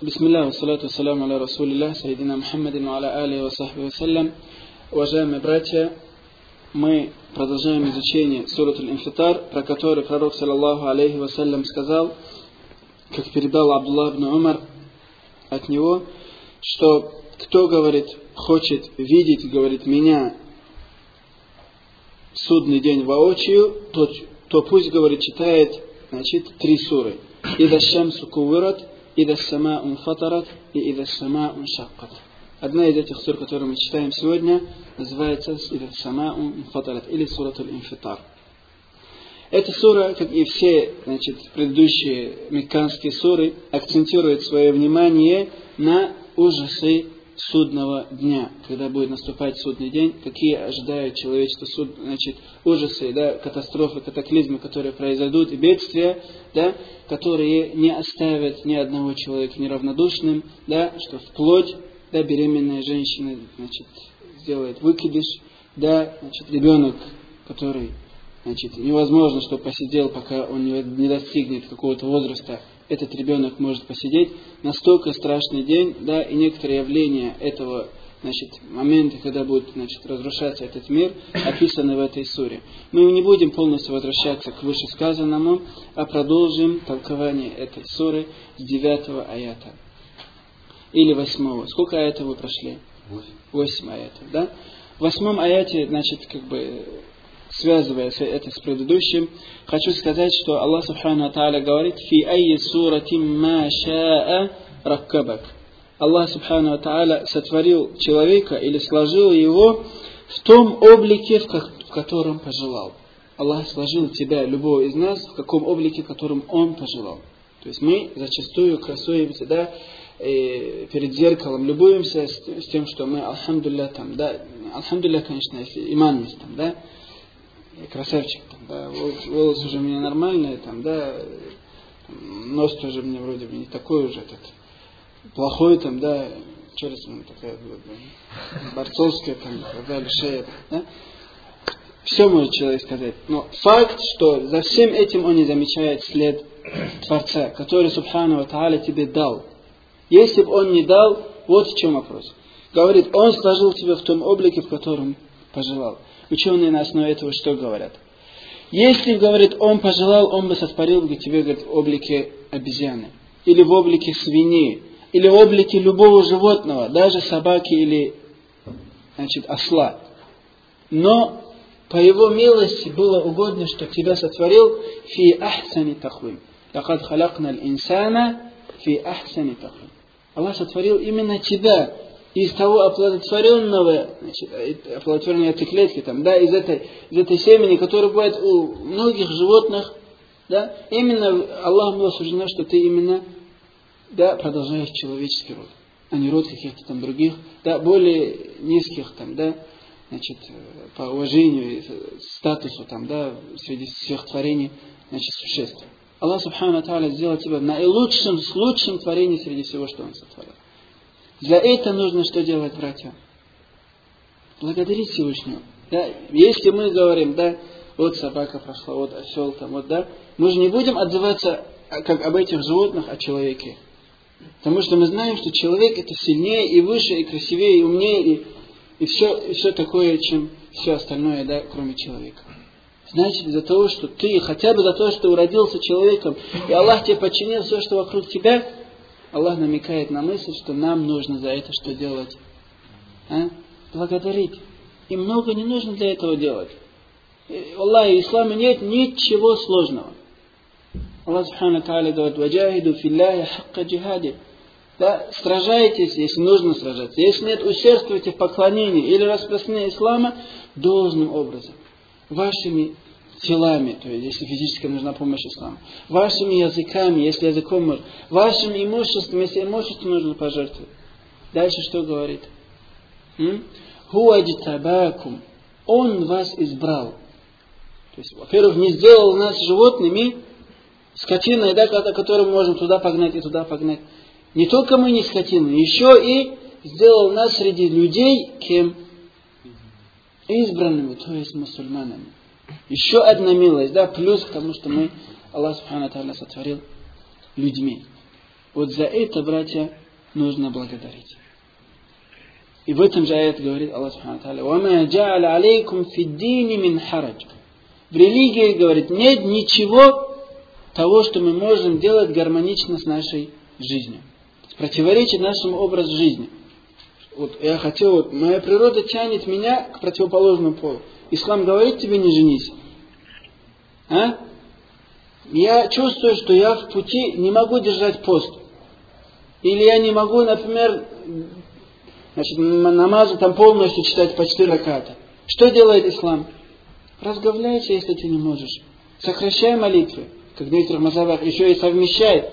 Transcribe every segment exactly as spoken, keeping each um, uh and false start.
Бисмилля, вассалату вассаляму аля расулилля, сайдина Мухаммадин ва аля али ва сахби вассалям. Уважаемые братья, мы продолжаем изучение сурат Аль-Инфитар, про который пророк, саллаллаху алейхи вассалям, сказал, как передал Абдуллах ибн Умар от него, что кто, говорит, хочет видеть, говорит, меня в судный день воочию, то, то пусть, говорит, читает, значит, три суры. «Ида шамсу кувират», «Ида сама унфатарат» и «Ида сама уншаккат». Одна из этих сур, которые мы читаем сегодня, называется «Ида сама унфатарат» или сурат Аль-Инфитар. Эта сура, как и все, значит, предыдущие мекканские суры, акцентирует свое внимание на ужасы судного дня, когда будет наступать судный день, какие ожидают человечество суд, значит, ужасы, да, катастрофы, катаклизмы, которые произойдут, и бедствия, да, которые не оставят ни одного человека неравнодушным, да, что вплоть, да, беременная женщина, значит, сделает выкидыш, да, значит, ребенок, который, значит, невозможно, чтобы посидел, пока он не достигнет какого-то возраста, этот ребенок может посидеть. Настолько страшный день, да, и некоторые явления этого, значит, момента, когда будет, значит, разрушаться этот мир, описаны в этой суре. Мы не будем полностью возвращаться к вышесказанному, а продолжим толкование этой суры с девятого аята. Или восьмого. Сколько аятов вы прошли? Восемь. Восемь аятов, да? В восьмом аяте, значит, как бы, связывая это с предыдущим, хочу сказать, что Аллах Субхану ва Тааля говорит: «Фи айи суратим ма шаа раккабак». Аллах Субхану ва Тааля сотворил человека или сложил его в том облике, в котором пожелал. Аллах сложил тебя, любого из нас, в каком облике, в котором Он пожелал. То есть мы зачастую красуемся, да, перед зеркалом, любуемся с, с тем, что мы, алхамдулилля, там, да, алхамдулилля, конечно, если иман есть, там, да, красавчик, там, да, волосы, волосы уже у меня нормальные, там, да, нос тоже мне вроде бы не такой уже этот, плохой, там, да, челюсть у меня такая, борцовская, там, да, шея, да. Все может человек сказать. Но факт, что за всем этим он не замечает след Творца, который, Субхану ва Тааля, тебе дал. Если бы он не дал, вот в чем вопрос. Говорит, он сложил тебя в том облике, в котором пожелал. Ученые на основе этого что говорят? Если, говорит, он пожелал, он бы сотворил бы тебе, говорит, в облике обезьяны, или в облике свиньи, или в облике любого животного, даже собаки или, значит, осла. Но по его милости было угодно, что тебя сотворил фи ахсани тахвим. Лакад халакна аль-инсана фи ахсани тахвим. Аллах сотворил именно тебя из того оплодотворенного, значит, оплодотворенной этой клетки, там, да, из этой, из этой семени, которая бывает у многих животных, да, именно Аллаху было суждено, что ты именно, да, продолжаешь человеческий род, а не род каких-то там других, да, более низких, там, да, значит, по уважению, статусу, там, да, среди всех творений, значит, существ. Аллах Субхану ва Тааля сделал тебя наилучшим, с лучшим творением среди всего, что Он сотворил. За это нужно что делать, братья? Благодарить Всевышнего. Да? Если мы говорим, да, вот собака прошла, вот осел там, вот, да, мы же не будем отзываться как об этих животных, о человеке. Потому что мы знаем, что человек это сильнее и выше, и красивее, и умнее, и, и, все, и все такое, чем все остальное, да, кроме человека. Значит, из-за того, что ты, хотя бы за то, что уродился человеком, и Аллах тебе подчинил все, что вокруг тебя, Аллах намекает на мысль, что нам нужно за это что делать? А? Благодарить. И много не нужно для этого делать. Аллах, в исламе нет ничего сложного. Аллах Субхану ва Тааля говорит: «Ваджахиду филляхи хакка джихади». Да, сражайтесь, если нужно сражаться. Если нет, усердствуйте в покложении или распространении ислама должным образом. Вашими телами, то есть если физически нужна помощь исламу, вашими языками, если языком можно, вашим имуществом, если имуществом нужно пожертвовать. Дальше что говорит? Хуаджтабакум. Он вас избрал. То есть, во-первых, не сделал нас животными, скотиной, да, которую мы можем туда погнать и туда погнать. Не только мы не скотины, еще и сделал нас среди людей кем? Избранными, то есть мусульманами. Еще одна милость, да, плюс к тому, что мы, Аллах Субхану ва Тааля, сотворил людьми. Вот за это, братья, нужно благодарить. И в этом же аят говорит Аллах Субхану ва Тааля: «Вама джа'аля алейкум фиддини мин харадж». В религии, говорит, нет ничего того, что мы можем делать гармонично с нашей жизнью. Противоречит нашему образу жизни. Вот я хотел, вот, моя природа тянет меня к противоположному полу. Ислам говорит тебе не женись. А? Я чувствую, что я в пути не могу держать пост. Или я не могу, например, значит, намазы там полностью читать по четыре раката. Что делает ислам? Разговляйся, если ты не можешь. Сокращай молитвы. Как в некоторых мазхабах еще и совмещай.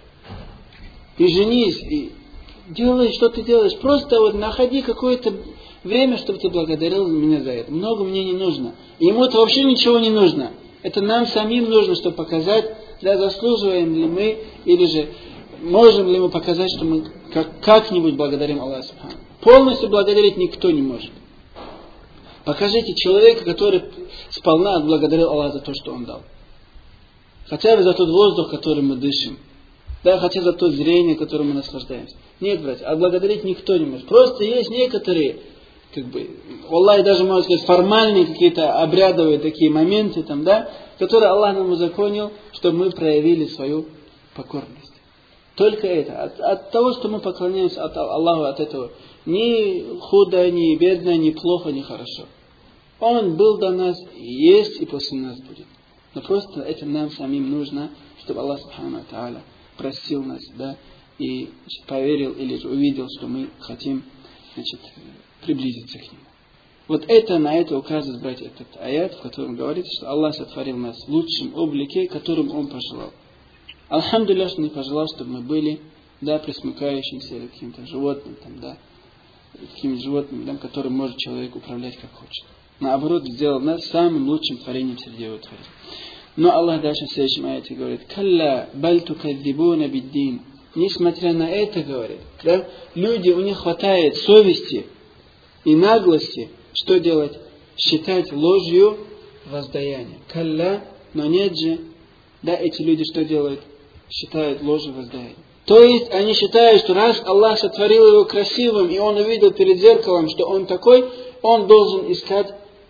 И женись, и делай, что ты делаешь. Просто вот находи какое-то время, чтобы ты благодарил меня за это. Много мне не нужно. И ему-то вообще ничего не нужно. Это нам самим нужно, чтобы показать, да, заслуживаем ли мы, или же можем ли мы показать, что мы как- как-нибудь благодарим Аллаха Субхану. Полностью благодарить никто не может. Покажите человека, который сполна отблагодарил Аллаха за то, что он дал. Хотя бы за тот воздух, которым мы дышим. Да, хотя за то зрение, которым мы наслаждаемся. Нет, братья, отблагодарить никто не может. Просто есть некоторые, как бы, Аллах даже, можно сказать, формальные какие-то обрядовые такие моменты, там, да, которые Аллах нам узаконил, чтобы мы проявили свою покорность. Только это. От, от того, что мы поклоняемся от Аллаху, от этого ни худо, ни бедно, ни плохо, ни хорошо. Он был до нас, есть и после нас будет. Но просто это нам самим нужно, чтобы Аллах Субхану ва Тааля простил нас, да, и, значит, поверил или же увидел, что мы хотим, значит, приблизиться к Нему. Вот это, на это указывает, братья, этот аят, в котором говорится, что Аллах сотворил нас в лучшем облике, которым Он пожелал. Алхамдулилля, что не пожелал, чтобы мы были, да, присмыкающимся или каким-то животным, там, да, каким-то животным, да, которым может человек управлять как хочет. Наоборот, сделал нас самым лучшим творением среди его творений. Но Аллах дальше в следующем аяте говорит: «Калла бальту каддибуна биддин». Несмотря на это, говорит, да, люди, у них хватает совести и наглости, что делать? Считать ложью воздаяние. Калла, но нет же, да, эти люди что делают? Считают ложью воздаяние. То есть они считают, что раз Аллах сотворил его красивым, и он увидел перед зеркалом, что он такой, он должен искать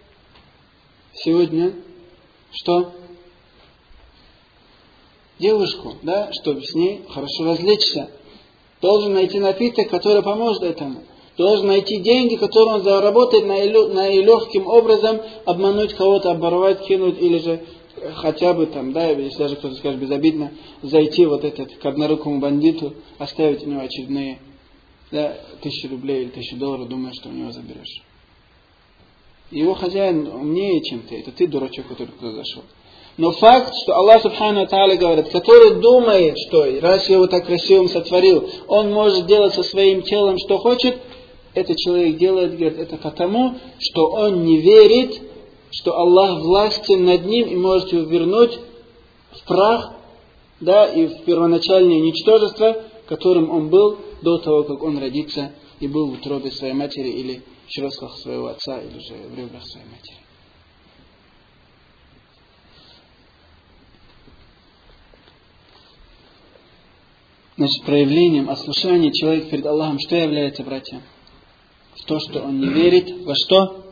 сегодня что? Девушку, да, чтобы с ней хорошо развлечься. Должен найти напиток, который поможет этому. Должен найти деньги, которые он заработает наилегким образом, обмануть кого-то, оборвать, кинуть, или же хотя бы там, да, если даже кто-то скажет безобидно, зайти вот этот к однорукому бандиту, оставить у него очередные, да, тысячи рублей или тысячу долларов, думая, что у него заберешь. Его хозяин умнее, чем ты. Это ты, дурачок, который туда зашел. Но факт, что Аллах Субхану ва Тааля говорит, который думает, что раз я его так красивым сотворил, он может делать со своим телом, что хочет, этот человек делает, говорит, это потому, что он не верит, что Аллах властен над ним и может его вернуть в прах, да, и в первоначальное ничтожество, которым он был до того, как он родится и был в утробе своей матери или в чреслах своего отца, или же в ребрах своей матери. Значит, проявлением ослушания человека перед Аллахом что является, братья? То, что он не верит во что?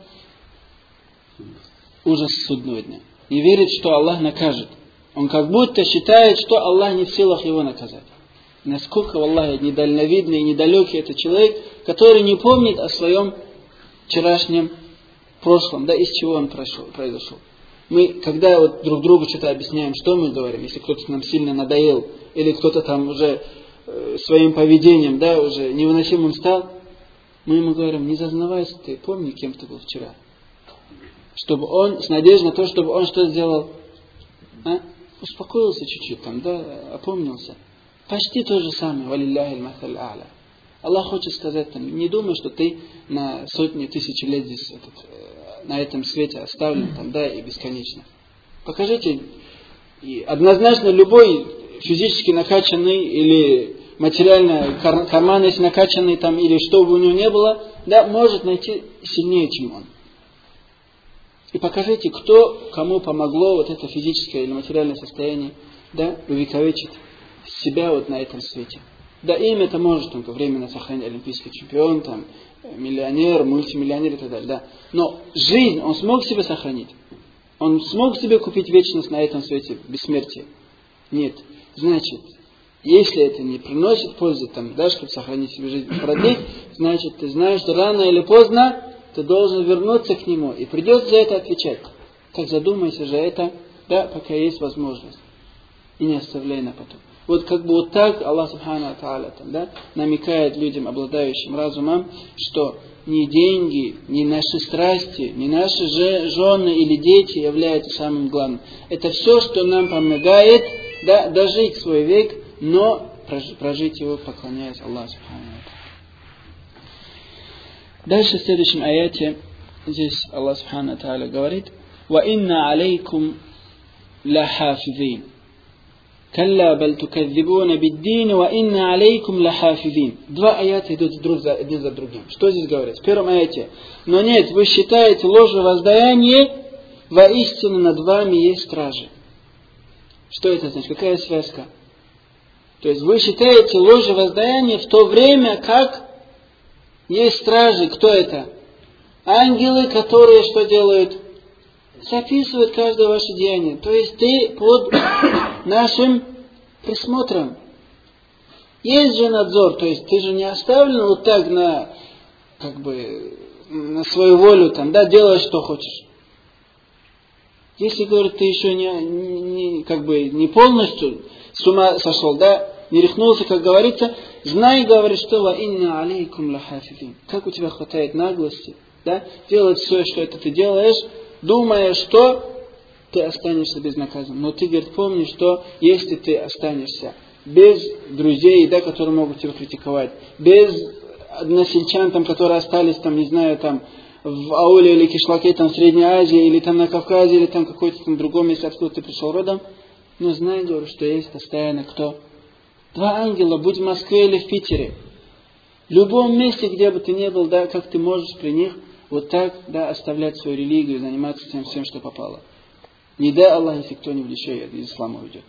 Ужас судного дня. Не верит, что Аллах накажет. Он как будто считает, что Аллах не в силах его наказать. Насколько, Аллах, недальновидный и недалекий это человек, который не помнит о своем вчерашнем прошлом, да, из чего он прошел, произошел. Мы, когда вот друг другу что-то объясняем, что мы говорим, если кто-то нам сильно надоел, или кто-то там уже э, своим поведением, да, уже невыносимым стал, мы ему говорим: не зазнавайся ты, помни, кем ты был вчера. Чтобы он, с надеждой на то, чтобы он что сделал? А? Успокоился чуть-чуть там, да, опомнился. Почти то же самое. Валилляхи аль-масаль а'ля. Аллах хочет сказать там: не думай, что ты на сотни тысяч лет здесь этот, на этом свете оставлен там, да, и бесконечно. Покажите, и однозначно любой физически накачанный или материально карман если накачанный там, или что бы у него не было, да, может найти сильнее, чем он. И покажите, кто, кому помогло вот это физическое или материальное состояние, да, увековечить себя вот на этом свете. Да, имя это может только временно сохранить, олимпийский чемпион, там, миллионер, мультимиллионер и так далее. Да. Но жизнь он смог себе сохранить? Он смог себе купить вечность на этом свете, бессмертие? Нет. Значит, если это не приносит пользы, там, да, чтобы сохранить себе жизнь, продлить, значит, ты знаешь, что рано или поздно ты должен вернуться к нему, и придется за это отвечать. Так задумайся же это, да, пока есть возможность. И не оставляй на потом. Вот как бы вот так Аллах Субхану ва Тааля да, намекает людям, обладающим разумом, что ни деньги, ни наши страсти, ни наши же жены или дети являются самым главным. Это все, что нам помогает, да, дожить свой век, но прожить его, поклоняясь Аллаху Субхану ва Тааля. Дальше в следующем аяте здесь Аллах Субхану ва Тааля говорит: «Ва инна алейкум ла хафизин». «Калла баль тукадзибуна биддин, ва инна алейкум ла хафизин». Два аята идут друг за, один за другим. Что здесь говорится? В первом аяте: «Но нет, вы считаете ложью воздаяние, воистину над вами есть стражи». Что это значит? Какая связка? То есть вы считаете ложью воздаяние в то время, как есть стражи. Кто это? Ангелы, которые что делают? Записывают каждое ваше деяние. То есть ты под нашим присмотром. Есть же надзор, то есть ты же не оставлен вот так на, как бы, на свою волю, там, да, делаешь, что хочешь. Если, говорит, ты еще не, не, как бы, не полностью с ума сошел, да, не рехнулся, как говорится, знай, говорит, что ва инна алейкум ла хафизин. Как у тебя хватает наглости, да, делать все, что это ты делаешь, думая, что ты останешься безнаказанным. Но ты, говорит, помни, что если ты останешься без друзей, да, которые могут тебя критиковать, без односельчан, там, которые остались, там, не знаю, там, в ауле или кишлаке, там, в Средней Азии, или там на Кавказе, или там какой-то там другом месте, откуда ты пришел родом, но знай, говорю, что есть постоянно кто? Два ангела, будь в Москве или в Питере. В любом месте, где бы ты ни был, да, как ты можешь при них вот так, да, оставлять свою религию, заниматься тем всем, что попало. Не дай Аллах, если кто-нибудь еще из ислама уйдет.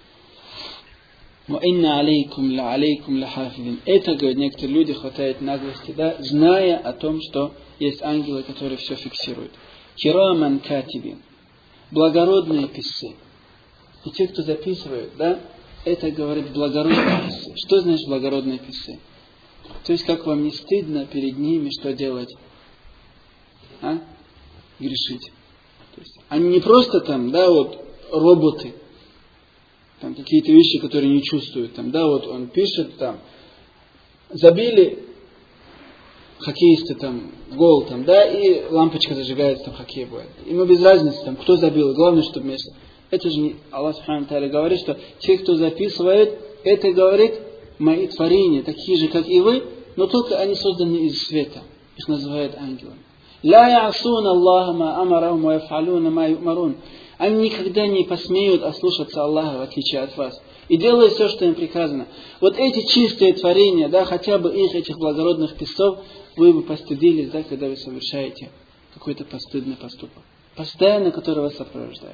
Это, говорят, некоторые люди хватает наглости, да, зная о том, что есть ангелы, которые все фиксируют. Кираман катибин. Благородные писцы. И те, кто записывают, да, это, говорит, благородные писцы. Что значит благородные писцы? То есть, как вам не стыдно перед ними что делать? А? Грешить. То есть, они не просто там, да, вот, роботы, там какие-то вещи, которые не чувствуют, там, да, вот он пишет, там, забили хоккеисты, там, гол, там, да, и лампочка зажигается, там, хоккей будет. Ему без разницы, там, кто забил, главное, чтобы место. Это же не, Аллах Субхану Тааля говорит, что те, кто записывает, это, говорит, мои творения, такие же, как и вы, но только они созданы из света. Их называют ангелами. لا يعصون الله ما أمرهم ويفعلون ما يؤمرون. Они никогда не посмеют ослушаться Аллаха, в отличие от вас. И делают все, что им приказано. Вот эти чистые творения, да, хотя бы их, этих благородных писцов, вы бы постыдились, да, когда вы совершаете какой-то постыдный поступок. Постоянно, который вас сопровождает.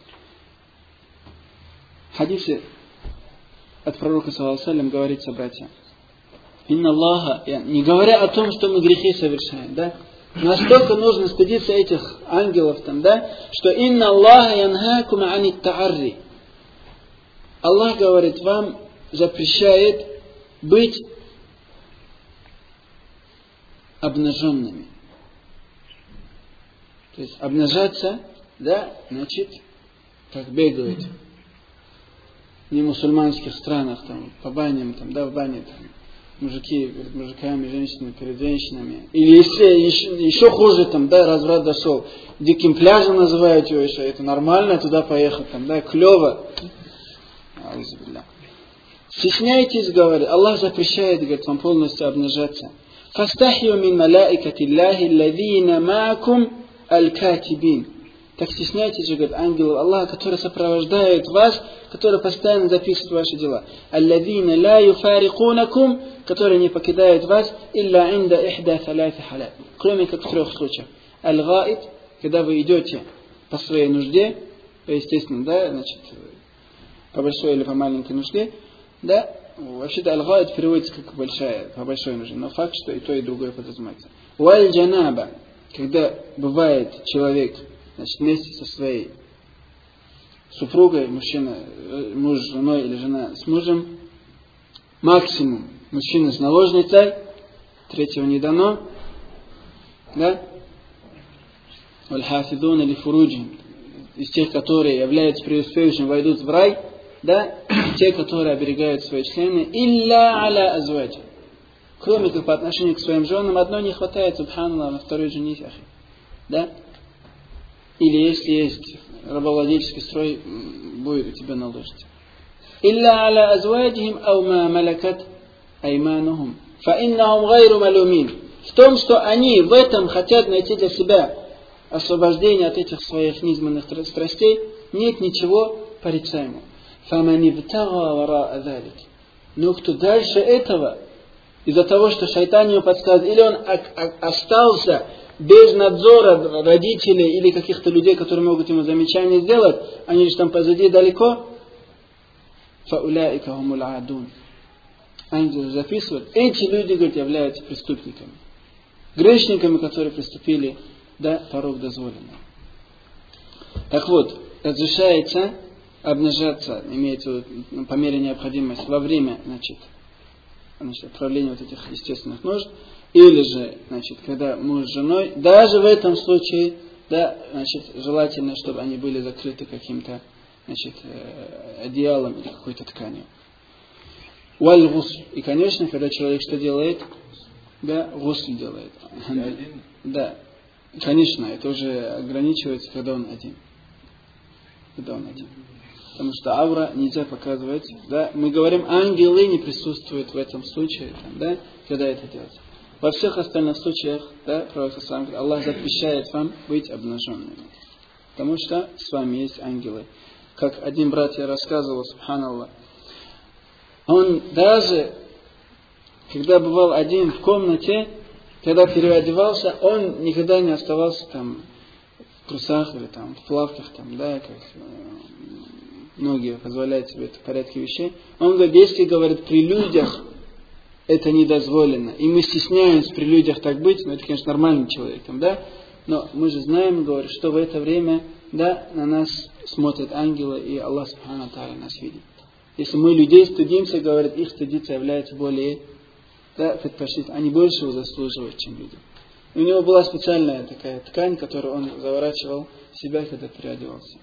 В хадисе от пророка, саллаллаху алейхи ва саллям, говорится, братья, инна Аллаха, не говоря о том, что мы грехи совершаем, да, настолько нужно стыдиться этих ангелов там, да, что инна Аллаха янхакум ани таарри. Аллах, говорит, вам запрещает быть обнаженными. То есть обнажаться, да, значит, как бегают в немусульманских странах, там, по баням, там, да, в бане, там, мужики перед мужиками, женщины перед женщинами. Или если еще, еще хуже, там, да, разврат дошел. Диким пляжем называют его еще. Это нормально туда поехать, там, да, клево. Стесняйтесь, говорит, Аллах запрещает, говорит, вам полностью обнажаться. Фастахью мин малаикати Аллахи аллазина маакум аль-катибин. Так стесняйтесь же, говорит, ангелов Аллаха, которые сопровождают вас, которые постоянно записывают ваши дела. Аллазина ла юфарикунакум, которые не покидают вас, илля инда ихда саляти халят. Кроме как в трех случаях. Аль-гаид, когда вы идете по своей нужде, естественно, да, значит, по большой или по маленькой нужде. Да? Вообще-то аль-гаят переводится как большая, по большой нужде, но факт, что и то, и другое подразумевается. Уаль-джанаба, когда бывает человек, значит, вместе со своей супругой, мужчина, муж с женой или жена с мужем, максимум мужчина с наложницей, третьего не дано, да? Валь-хафидун или фуруджин, из тех, которые являются преуспевающими, войдут в рай, да, те, которые оберегают свои члены, илля аля азваджи. Кроме как по отношению к своим женам, одной не хватает, субханаллах, на второй женись, ахи. Да? Или если есть рабовладельческий строй, будет у тебя наложиться. Илля аля азваджихим ау ма малакат айманухум, фа иннахум гайру малумин. В том, что они в этом хотят найти для себя освобождение от этих своих низменных страстей, нет ничего порицаемого. Но кто дальше этого, из-за того, что шайтан ему подсказывает, или он остался без надзора родителей или каких-то людей, которые могут ему замечания сделать, они лишь там позади далеко, ангелы записывают, эти люди, говорят, являются преступниками, грешниками, которые приступили до порог дозволенного. Так вот, разрешается обнажаться, имеется ну, по мере необходимости во время, значит, значит, отправления вот этих естественных нужд, или же, значит, когда муж с женой, даже в этом случае, да, значит, желательно, чтобы они были закрыты каким-то, значит, одеялом или какой-то тканью. Уаль гусль. И, конечно, когда человек что делает? Да, гусль делает. Да. Конечно, это уже ограничивается, когда он один. Когда он один. Потому что аура нельзя показывать. Да? Мы говорим, ангелы не присутствуют в этом случае, там, да? Когда это делается. Во всех остальных случаях, да, Аллах запрещает вам быть обнаженными. Потому что с вами есть ангелы. Как один брат я рассказывал, субханаллах, он даже, когда бывал один в комнате, когда переодевался, он никогда не оставался там в трусах или там в плавках, там, да, как многие позволяют себе это в порядке вещей. Он говорит, если, говорит, при людях это недозволено, и мы стесняемся при людях так быть, ну это, конечно, нормальный человек, там, да, но мы же знаем, говорит, что в это время, да, на нас смотрят ангелы, и Аллах Субхану Тааля нас видит. Если мы людей стыдимся, говорит, их стыдиться является более, да, предпочтительным, они больше его заслуживают, чем люди. И у него была специальная такая ткань, которую он заворачивал в себя, когда переодевался.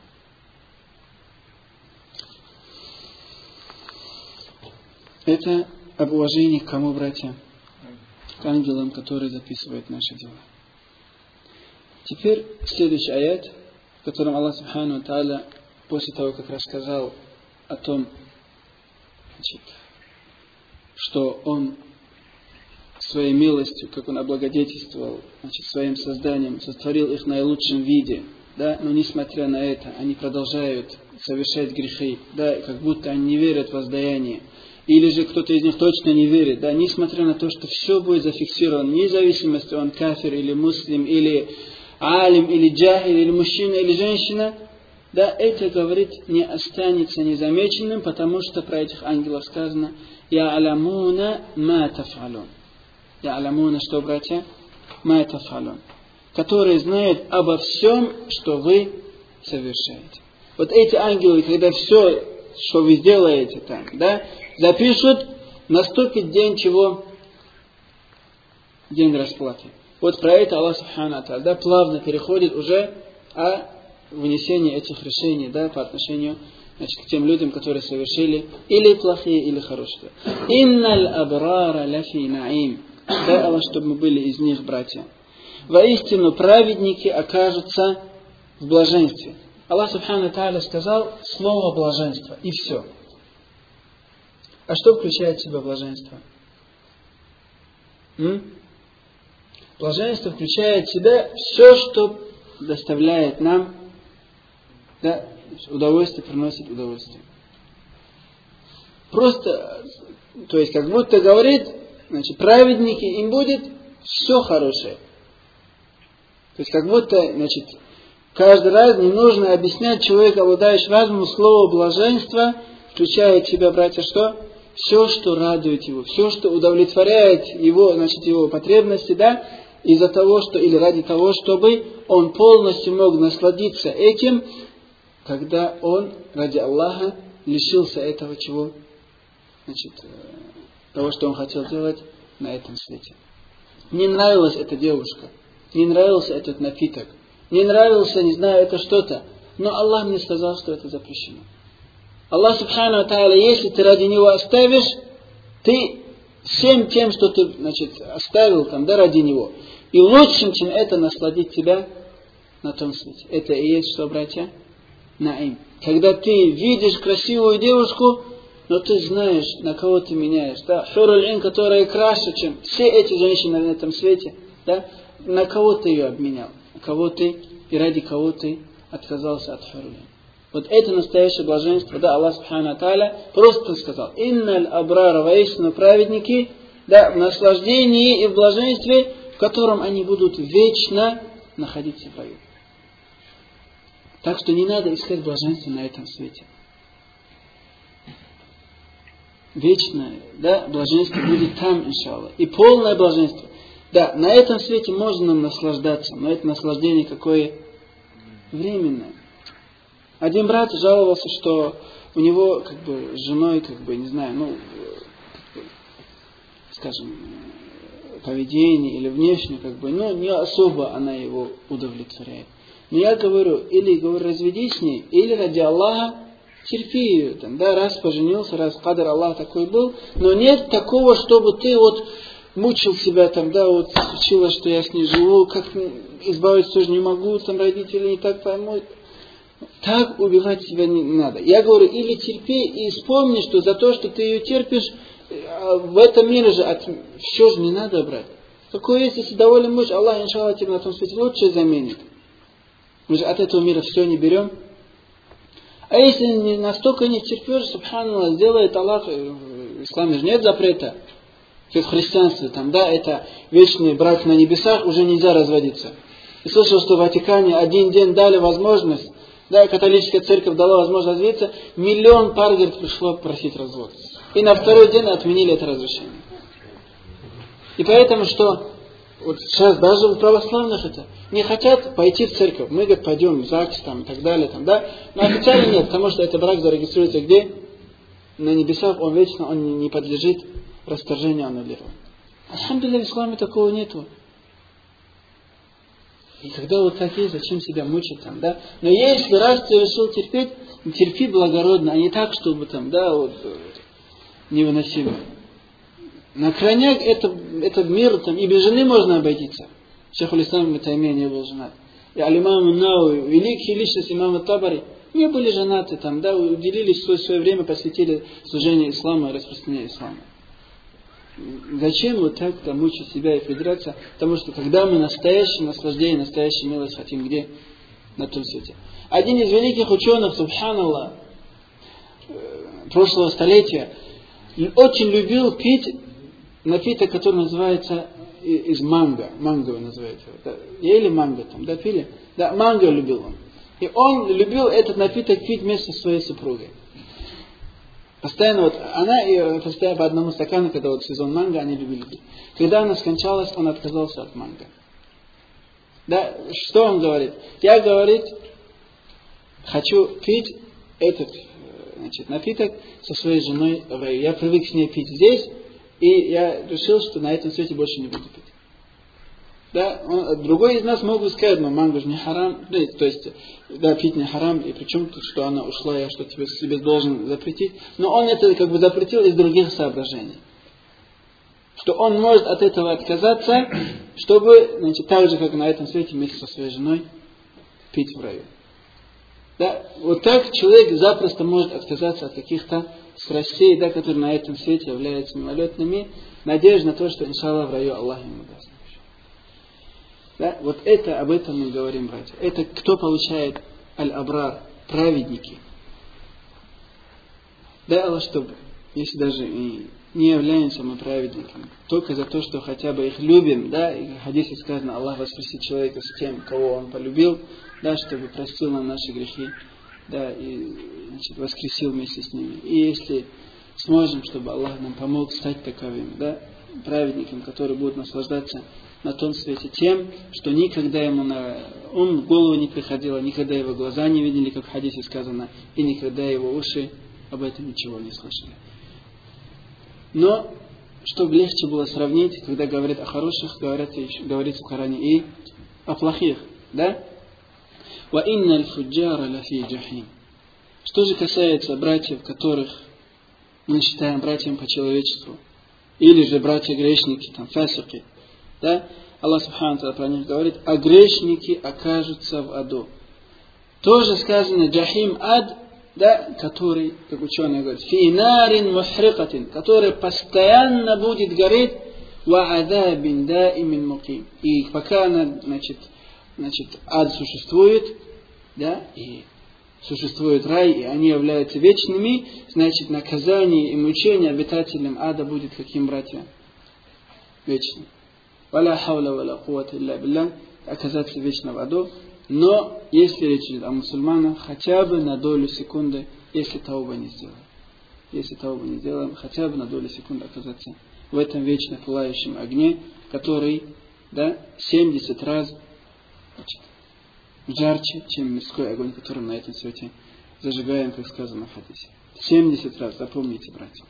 Это об уважении к кому, братья? К ангелам, которые записывают наши дела. Теперь следующий аят, в котором Аллах Субхану Тааля, после того, как рассказал о том, значит, что Он своей милостью, как Он облагодетельствовал, значит, своим созданием, сотворил их в наилучшем виде, да, но несмотря на это, они продолжают совершать грехи, да, как будто они не верят в воздаяние. Или же кто-то из них точно не верит, да, несмотря на то, что все будет зафиксировано, вне зависимости, он кафир или муслим, или алим, или джахиль, или мужчина, или женщина, да, это, говорит, не останется незамеченным, потому что про этих ангелов сказано «Я аламуна ма тафалун». «Я аламуна», что, братья? «Ма тафалун», которые знают обо всем, что вы совершаете. Вот эти ангелы, когда все, что вы сделаете там, да, запишут, наступит день чего? День расплаты. Вот про это Аллах Субхану Тааля, да, плавно переходит уже о вынесении этих решений, да, по отношению, значит, к тем людям, которые совершили или плохие, или хорошие. Инналь абрара лафи наим. Дай Аллах, чтобы мы были из них, братья. Воистину праведники окажутся в блаженстве. Аллах Субхану Тааля сказал слово блаженство, и все. А что включает в себя блаженство? М? Блаженство включает в себя все, что доставляет нам, да, удовольствие, приносит удовольствие. Просто, то есть, как будто говорит, значит, праведники, им будет все хорошее. То есть, как будто, значит, каждый раз не нужно объяснять человеку, обладающему разумом, слово блаженство включает в себя, братья, что? все, что радует его, все, что удовлетворяет его, значит, его потребности, да, из-за того, что, или ради того, чтобы он полностью мог насладиться этим, когда он ради Аллаха лишился этого чего? Значит, того, что он хотел делать на этом свете. Не нравилась эта девушка, не нравился этот напиток, не нравился, не знаю, это что-то. Но Аллах мне сказал, что это запрещено. Аллах Субхану ва Тааля, если ты ради него оставишь, ты всем тем, что ты, значит, оставил там, да, ради него, и лучшим, чем это, насладить тебя на том свете. Это и есть что, братья? Наим. Когда ты видишь красивую девушку, но ты знаешь, на кого ты меняешь. Да? Хуруль-ин, которая краше, чем все эти женщины на этом свете. Да? На кого ты ее обменял? На кого ты и ради кого ты отказался от хуруль-ин. Вот это настоящее блаженство. Да, Аллах Субхану ва Тааля просто сказал: «Инналь абрара, воистину праведники, да, в наслаждении и в блаженстве, в котором они будут вечно находиться в раю». Так что не надо искать блаженство на этом свете. Вечное, да, блаженство будет там, иншаллах. И полное блаженство. Да, на этом свете можно нам наслаждаться, но это наслаждение какое? Временное. Один брат жаловался, что у него, как бы, с женой, как бы, не знаю, ну, как бы, скажем, поведение или внешне, как бы, ну, не особо она его удовлетворяет. Но я говорю, или, говорю, разведись с ней, или ради Аллаха терпи ее, там, да, раз поженился, раз кадр Аллах такой был, но нет такого, чтобы ты вот мучил себя там, да, вот случилось, что я с ней живу, как избавиться тоже не могу, там родители не так поймут. Так убивать себя не надо. Я говорю, или терпи и вспомни, что за то, что ты ее терпишь, в этом мире же от... все же не надо брать. Какое есть, если доволен муж, Аллах, иншаллах, тебе на том свете лучше заменит. Мы же от этого мира все не берем. А если не, настолько не терпишь, субханаллах, сделает Аллах, в исламе же нет запрета, как в христианстве, там, да, это вечный брак на небесах, уже нельзя разводиться. И слышал, что в Ватикане один день дали возможность, да, католическая церковь дала возможность развиться, миллион пар, говорит, пришло просить развод. И на второй день отменили это разрешение. И поэтому, что вот сейчас даже у православных это не хотят пойти в церковь. Мы, говорит, пойдем в ЗАГС там, и так далее. Там, да? Но официально нет, потому что этот брак зарегистрируется где? На небесах, он вечно, он не подлежит расторжению, аннулированию. Альхамдулилля, в исламе такого нету. И когда вот так есть, зачем себя мучить там, да? Но если раз ты решил терпеть, терпи благородно, а не так, чтобы там, да, вот, невыносимо. На крайняк это, этот мир, там, и без жены можно обойтиться. Шейх аль-Ислам ибн Таймия не был женат. И аль-имам ан-Науи, великие личности имама Табари, не были женаты, там, да, уделили свое, свое время, посвятили служению ислама и распространению ислама. Зачем вот так-то мучить себя и придраться? Потому что когда мы настоящее наслаждение, настоящую милость хотим где? На том свете. Один из великих ученых, субханаллах, прошлого столетия, очень любил пить напиток, который называется из манго. Манго называется. Ели манго там, да, пили? Да, манго любил он. И он любил этот напиток пить вместе со своей супругой. Постоянно вот, она и постоянно по одному стакану, когда вот сезон манго, они любили пить. Когда она скончалась, он отказался от манго. Да, что он говорит? Я, говорит, хочу пить этот, значит, напиток со своей женой в раю. Я привык с ней пить здесь, и я решил, что на этом свете больше не буду пить. Да, он, другой из нас мог бы сказать, но манго же не харам, да, то есть, да, пить не харам, и причем тут, что она ушла, я что тебе себе должен запретить. Но он это как бы запретил из других соображений. Что он может от этого отказаться, чтобы, значит, так же, как на этом свете, вместе со своей женой пить в раю. Да, вот так человек запросто может отказаться от каких-то страстей, да, которые на этом свете являются мимолетными, надеясь на то, что, иншаллах, в раю Аллах ему даст. Да? Вот это, об этом мы говорим, братья. Это кто получает аль-абрар, праведники. Да, Аллах, чтобы, если даже и не являемся мы праведниками, только за то, что хотя бы их любим, да, и в хадисе сказано, Аллах воскресит человека с тем, кого он полюбил, да, чтобы простил нам наши грехи, да, и, значит, воскресил вместе с ними. И если сможем, чтобы Аллах нам помог стать таковыми, да, праведниками, которые будут наслаждаться на том свете тем, что никогда ему на ум в голову не приходило, никогда его глаза не видели, как в хадисе сказано, и никогда его уши об этом ничего не слышали. Но, чтобы легче было сравнить, когда говорят о хороших, говорится, говорится в Коране и о плохих, да? وَإِنَّ الْفُجَّارَ لَفِي جَحِيمٍ. Что же касается братьев, которых мы считаем братьями по человечеству, или же братья-грешники, там, фасики, да? Аллах Субхану Тааля про них говорит, а грешники окажутся в аду. Тоже сказано джахим ад, да, который, как ученые говорят, фи нарин мухрикатин, который постоянно будет гореть, ва адабин даимин муким. И пока она, значит, значит, ад существует, да, и существует рай, и они являются вечными, значит, наказание и мучение обитателям ада будет каким, братья? Вечным. Валя хауля валя кувата илля билля, оказаться вечно в аду. Но если речь идет о мусульманах, хотя бы на долю секунды, если тауба не сделаем, если тауба не сделаем, хотя бы на долю секунды оказаться в этом вечно пылающем огне, который, да, семьдесят раз, значит, жарче, чем мирской огонь, которым на этом свете зажигаем, как сказано в хадисе. семьдесят раз, запомните, братья.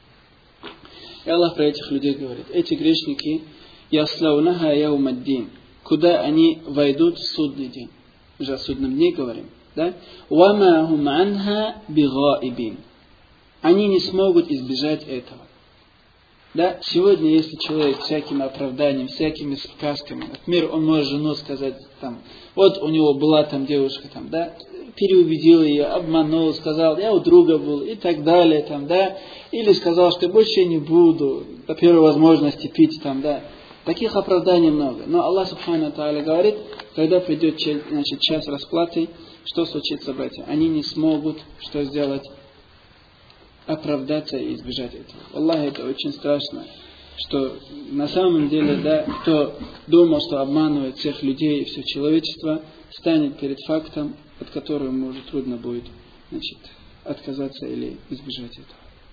И Аллах про этих людей говорит, эти грешники, яслаунаха яумаддин, куда они войдут в судный день. Мы же о судном дне говорим, да? Вама хум анха бигаибин. Они не смогут избежать этого. Да? Сегодня, если человек всякими оправданиями, всякими сказками, например, он может жену сказать, там, вот у него была там девушка, там, да, переубедил ее, обманул, сказал, я у друга был, и так далее, там, да, или сказал, что больше не буду, по первой возможности пить, там, да. Таких оправданий много. Но Аллах Субхану Тааля говорит, когда придет, значит, час расплаты, что случится, братья? Они не смогут что сделать? Оправдаться и избежать этого. Аллах, это очень страшно, что на самом деле, да, кто думал, что обманывает всех людей и все человечество, станет перед фактом, от которого ему уже трудно будет, значит, отказаться или избежать этого.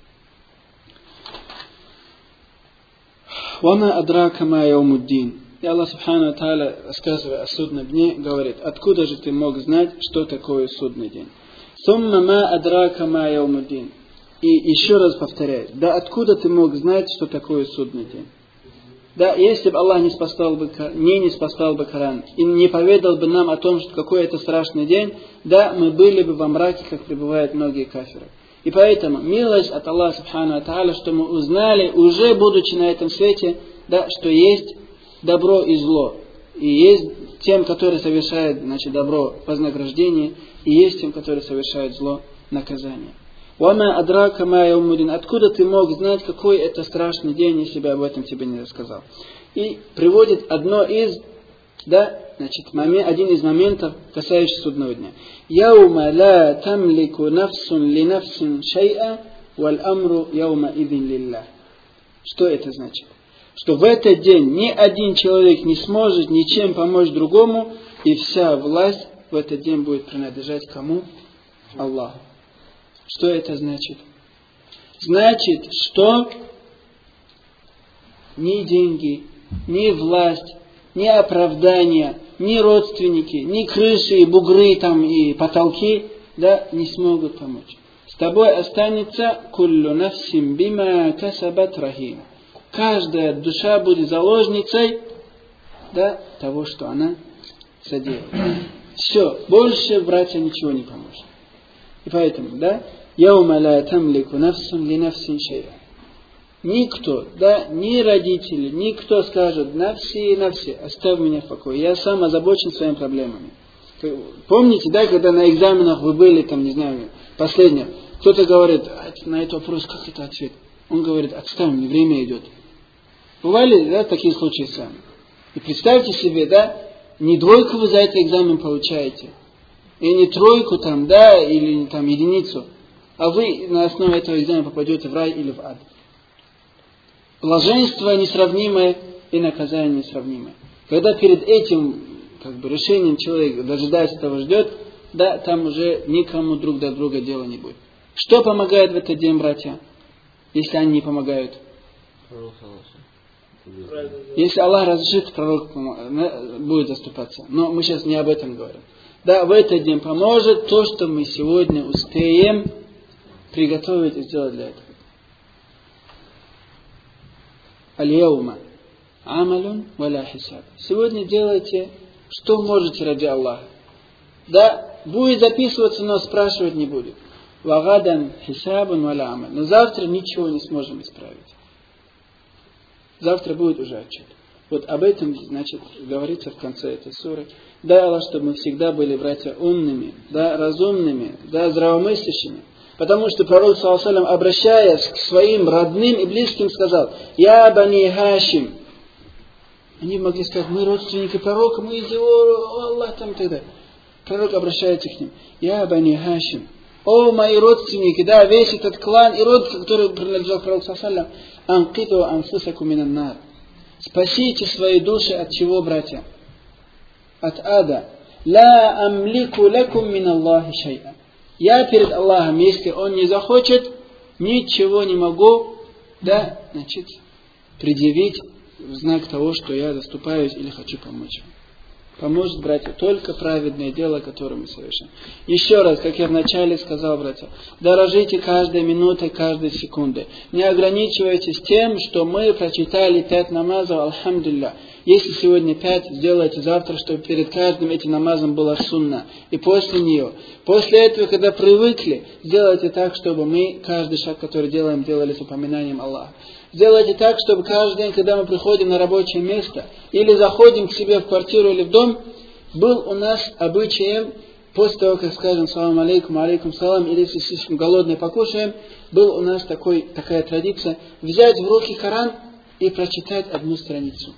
«Вама адрака ма яумуддин». И Аллах Субхану Тааля, рассказывая о судном дне, говорит, откуда же ты мог знать, что такое судный день? «Сумма ма адрака ма яумуддин». И еще раз повторяю, да откуда ты мог знать, что такое судный день? Да, если бы Аллах не спасал бы, не, не спасал бы Коран и не поведал бы нам о том, что какой это страшный день, да, мы были бы во мраке, как пребывают многие кафиры. И поэтому милость от Аллаха Субхану Тааля, что мы узнали, уже будучи на этом свете, да, что есть добро и зло. И есть тем, которые совершают, значит, добро, вознаграждение, и есть тем, которые совершают зло, наказание. «Вама адрака ма яумуддин». Откуда ты мог знать, какой это страшный день, если бы об этом тебе не рассказал? И приводит одно из, да, значит, момент, один из моментов, касающихся судного дня. «Яума ла тамлику нафсун ли нафсин шай'a, валь амру яума идин лиллах». Что это значит? Что в этот день ни один человек не сможет ничем помочь другому, и вся власть в этот день будет принадлежать кому? Аллаху. Что это значит? Значит, что ни деньги, ни власть, ни оправдания, ни родственники, ни крыши, и бугры там, и потолки, да, не смогут помочь. С тобой останется куллу нафсим бима касабат рахим. Каждая душа будет заложницей, да, того, что она соделала. Все, больше, братья, ничего не поможет. И поэтому, да, яума ла тамлику нафсун ли нафсин шай'a. Никто, да, ни родители, никто скажет, нафси, нафси, оставь меня в покое. Я сам озабочен своими проблемами. Помните, да, когда на экзаменах вы были, там, не знаю, последнее, кто-то говорит, на этот вопрос, как это ответ? Он говорит, отставь, мне время идет. Бывали, да, такие случаи сами. И представьте себе, да, не двойку вы за этот экзамен получаете, и не тройку там, да, или там единицу, а вы на основе этого экзамена попадете в рай или в ад. Блаженство несравнимое и наказание несравнимое. Когда перед этим, как бы, решением человек дожидается того, ждет, да, там уже никому друг до друга дела не будет. Что помогает в этот день, братья? если они не помогают? Если Аллах разрешит, пророк будет заступаться. Но мы сейчас не об этом говорим. Да, в этот день поможет то, что мы сегодня успеем приготовить и сделать для этого. Аль-яума амалун валя хисаб. Сегодня делайте, что можете ради Аллаха. Да, будет записываться, но спрашивать не будет. Вагадан хисабун валя амаль. Но завтра ничего не сможем исправить. Завтра будет уже отчет. Вот об этом, значит, говорится в конце этой суры. Дай Аллах, чтобы мы всегда были, братья, умными, да, разумными, да, здравомыслящими. Потому что пророк, саллаллаху алейхи ва саллям, обращаясь к своим родным и близким, сказал: «Я бани Хашим». Они могли сказать: мы родственники пророка, мы из его, Аллах там и так далее. Пророк обращается к ним: «Я бани Хашим». О, мои родственники, да, весь этот клан и род, который принадлежал пророку, саллаллаху алейхи ва саллям, «Анкиту анфусакум минан нар». Спасите свои души от чего, братья? От ада. «Ла амлику лакум мин Аллахи шай'a». Я перед Аллахом, если Он не захочет, ничего не могу, да, значит, предъявить в знак того, что я заступаюсь или хочу помочь вам. Поможет, братья, только праведное дело, которое мы совершим. Еще раз, как я вначале сказал, братья, дорожите каждой минутой, каждой секундой. Не ограничивайтесь тем, что мы прочитали пять намазов, альхамдулилля. Если сегодня пять, сделайте завтра, чтобы перед каждым этим намазом была сунна. И после нее. После этого, когда привыкли, сделайте так, чтобы мы каждый шаг, который делаем, делали с упоминанием Аллаха. Сделайте так, чтобы каждый день, когда мы приходим на рабочее место, или заходим к себе в квартиру или в дом, был у нас обычаем, после того, как скажем салам алейкум, алейкум салам, или если слишком голодные покушаем, был у нас такой, такая традиция, взять в руки Коран и прочитать одну страницу.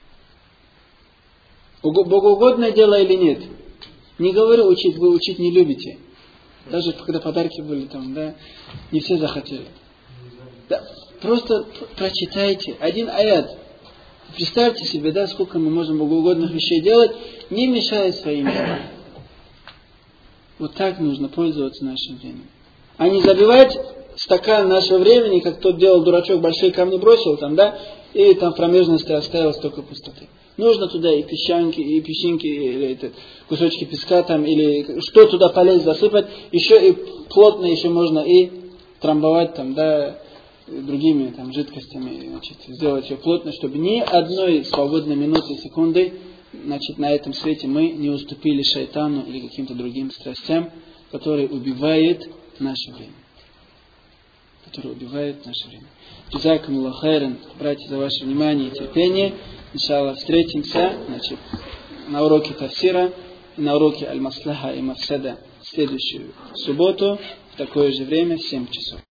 Богоугодное дело или нет? Не говорю учить, вы учить не любите. Даже когда подарки были там, да, не все захотели. Да, просто прочитайте один аят. Представьте себе, да, сколько мы можем богоугодных вещей делать, не мешая своим делам. Вот так нужно пользоваться нашим временем. А не забивать стакан нашего времени, как тот делал дурачок, большие камни бросил там, да, и там в промежности оставил столько пустоты. Нужно туда и песчанки, и песчинки, или это, кусочки песка там, или что туда полезть засыпать, еще и плотно еще можно и трамбовать там, да, другими там жидкостями, значит, сделать ее плотно, чтобы ни одной свободной минуты, секунды, значит, на этом свете мы не уступили шайтану или каким-то другим страстям, которые убивают наше время. Которые убивают наше время. Джазакумуллаху хайран, братья, за ваше внимание и терпение. Иншаллах, встретимся, значит, на уроке тафсира и на уроке аль-маслаха и мафсада в следующую субботу в такое же время в семь часов.